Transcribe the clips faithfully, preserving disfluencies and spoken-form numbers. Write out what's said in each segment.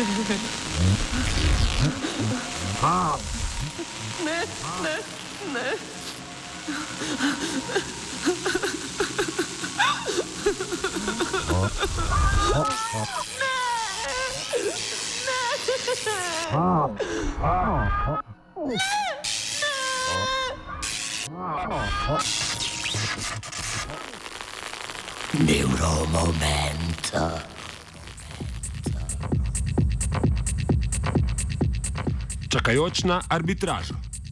Ne, ne, ne. Neuromomento. Čakajoč na arbitražo.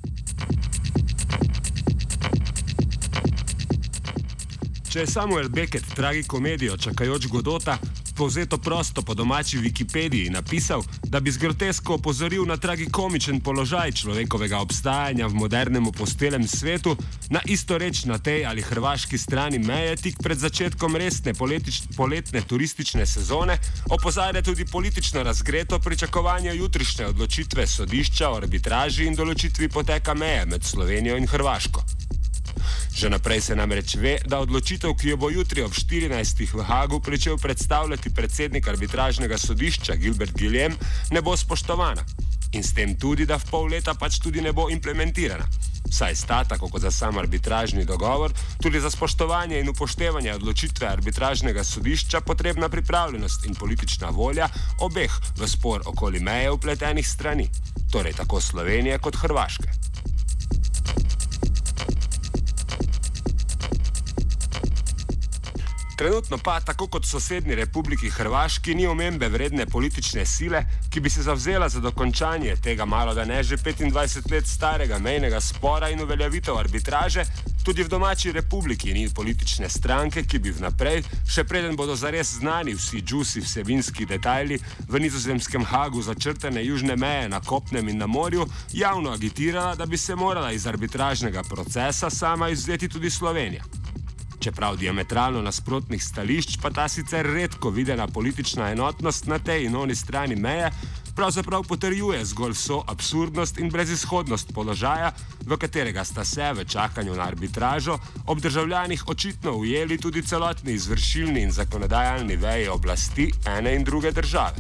Če je Samuel Beckett tragikomedijo Čakajoč Godota povzeto prosto po domači Wikipediji napisal, da bi z grotesko opozoril na tragikomičen položaj človekovega obstajanja v modernem postelem svetu, na isto reč na tej ali hrvaški strani meje tik pred začetkom resne poletne turistične sezone, opozarja tudi politično razgreto pričakovanje jutrišnje odločitve sodišča o arbitraži in določitvi poteka meje med Slovenijo in Hrvaško. Že naprej se namreč ve, da odločitev, ki jo bo jutri ob štirinajstih v Hagu pričel predstavljati predsednik arbitražnega sodišča Gilbert Guillem, ne bo spoštovana. In s tem tudi, da v pol leta pač tudi ne bo implementirana. Saj sta, tako kot za sam arbitražni dogovor, tudi za spoštovanje in upoštevanje odločitve arbitražnega sodišča potrebna pripravljenost in politična volja obeh v spor okoli meje vpletenih strani, torej tako Slovenije kot Hrvaške. Trenutno pa, tako kot v sosednji Republiki Hrvaški, ni omembe vredne politične sile, ki bi se zavzela za dokončanje tega malo da ne že petindvajset let starega mejnega spora in uveljavitev arbitraže, tudi v domači republiki ni politične stranke, ki bi vnaprej, še preden bodo zares znani vsi džusi vsebinski detajli v nizozemskem Hagu začrtane južne meje na kopnem in na morju, javno agitirala, da bi se morala iz arbitražnega procesa sama izvzeti tudi Slovenija. Čeprav diametralno nasprotnih stališč, pa ta sicer redko videna politična enotnost na tej in oni strani meje pravzaprav potrjuje zgolj vso absurdnost in brezizhodnost položaja, v katerega sta se v čakanju na arbitražo ob državljanih očitno ujeli tudi celotni izvršilni in zakonodajalni veji oblasti ene in druge države.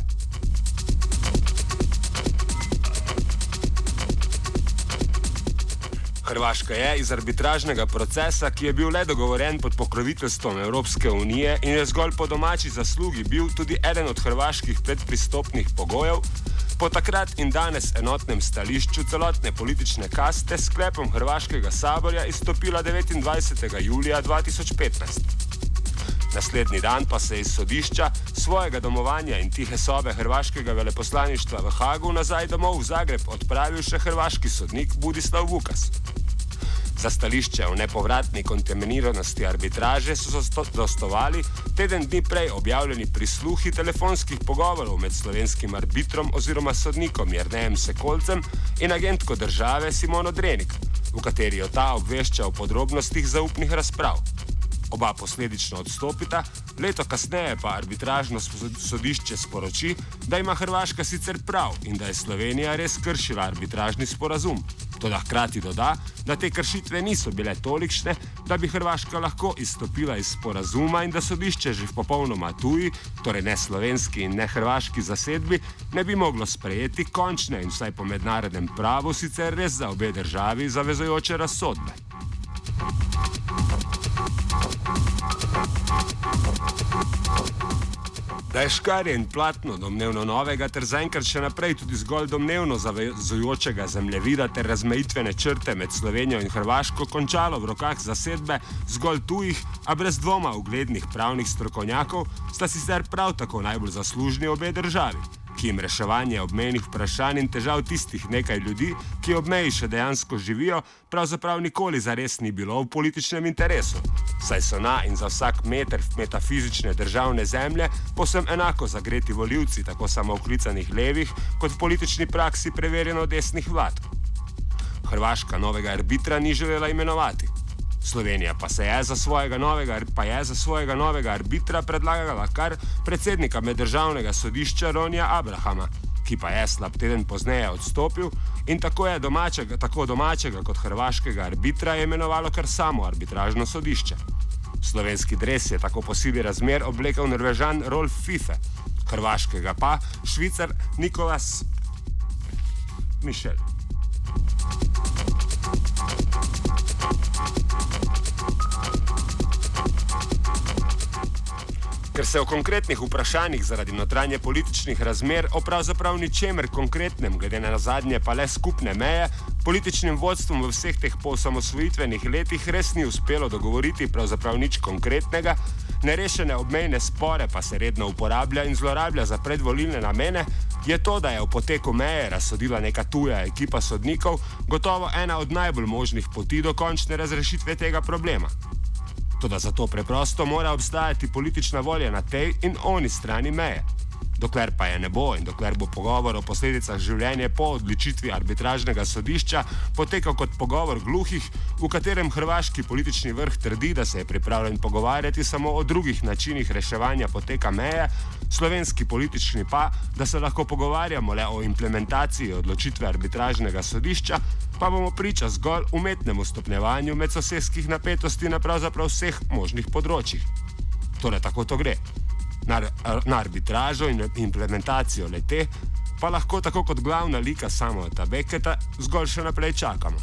Hrvaška je iz arbitražnega procesa, ki je bil le dogovoren pod pokroviteljstvom Evropske unije in je zgolj po domači zaslugi bil tudi eden od hrvaških predpristopnih pogojev, po takrat in danes enotnem stališču celotne politične kaste s sklepom Hrvaškega saborja izstopila devetindvajsetega julija dva tisoč petnajst. Naslednji dan pa se iz sodišča, svojega domovanja in tihe sobe hrvaškega veleposlaništva v Hagu nazaj domov v Zagreb odpravil še hrvaški sodnik Budislav Vukas. Za stališče o nepovratni kontaminiranosti arbitraže so zadostovali teden dni prej objavljeni prisluhi telefonskih pogovorov med slovenskim arbitrom oziroma sodnikom Jernejem Sekolcem in agentko države Simono Drenik, v kateri jo ta obvešča o podrobnostih zaupnih razprav. Oba posledično odstopita, leto kasneje pa arbitražno sodišče sporoči, da ima Hrvaška sicer prav in da je Slovenija res kršila arbitražni sporazum. Toda hkrati doda, da te kršitve niso bile tolikšne, da bi Hrvaška lahko izstopila iz sporazuma in da sodišče že v popolnoma tuji, torej ne slovenski in ne hrvaški zasedbi, ne bi moglo sprejeti končne in vsaj po mednarodnem pravu sicer res za obe državi zavezujoče razsodbe. Da je škarje in platno domnevno novega ter zaenkrat še naprej tudi zgolj domnevno zavezujočega zemljevida ter razmejitvene črte med Slovenijo in Hrvaško končalo v rokah zasedbe zgolj tujih, a brez dvoma uglednih pravnih strokovnjakov, sta sicer prav tako najbolj zaslužni obe državi, ki jim reševanje obmejnih vprašanj in težav tistih nekaj ljudi, ki ob meji še dejansko živijo, pravzaprav nikoli zares ni bilo v političnem interesu. Saj so na in za vsak meter metafizične državne zemlje povsem enako zagreti volivci tako samooklicanih levih kot v politični praksi preverjeno desnih vlad. Hrvaška novega arbitra ni želela imenovati. Slovenija pa se je za svojega novega, pa je za svojega novega arbitra predlagala kar predsednika meddržavnega sodišča Ronija Abrahama, ki pa je slab teden pozneje odstopil in tako je domačega, tako domačega kot hrvaškega arbitra je imenovalo kar samo arbitražno sodišče. Slovenski dres je tako po sili razmer oblekel Norvežan Rolf Fife, hrvaškega pa Švicar Nikolas Mišel. Ker se o konkretnih vprašanjih zaradi notranje političnih razmer o pravzaprav ničemer konkretnem, glede na zadnje pa le skupne meje, političnim vodstvom v vseh teh poosamosvojitvenih letih res ni uspelo dogovoriti pravzaprav nič konkretnega, nerešene obmejne spore pa se redno uporablja in zlorablja za predvolilne namene, je to, da je v poteku meje razsodila neka tuja ekipa sodnikov, gotovo ena od najbolj možnih poti do končne razrešitve tega problema. Toda zato preprosto mora obstajati politična volja na tej in oni strani meje. Dokler pa je ne bo in dokler bo pogovor o posledicah življenja po odločitvi arbitražnega sodišča potekal kot pogovor gluhih, v katerem hrvaški politični vrh trdi, da se je pripravljen pogovarjati samo o drugih načinih reševanja poteka meje, slovenski politični pa, da se lahko pogovarjamo le o implementaciji odločitve arbitražnega sodišča, pa bomo priča zgolj umetnemu stopnjevanju medsosedskih napetosti na pravzaprav vseh možnih področjih. Torej tako to gre. Na, na arbitražo in implementacijo le-te pa lahko tako kot glavna lika Samuela Becketa zgolj še naprej čakamo.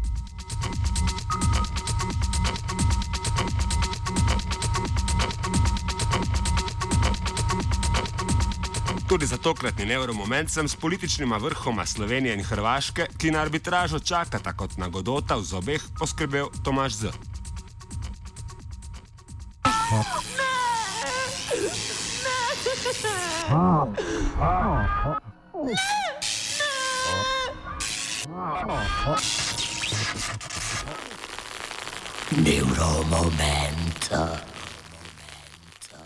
Tudi za tokratni nevromoment sem s političnima vrhoma Slovenije in Hrvaške, ki na arbitražo čakata kot na Godota v zobeh, poskrbel Tomaž Z. Neuromomento.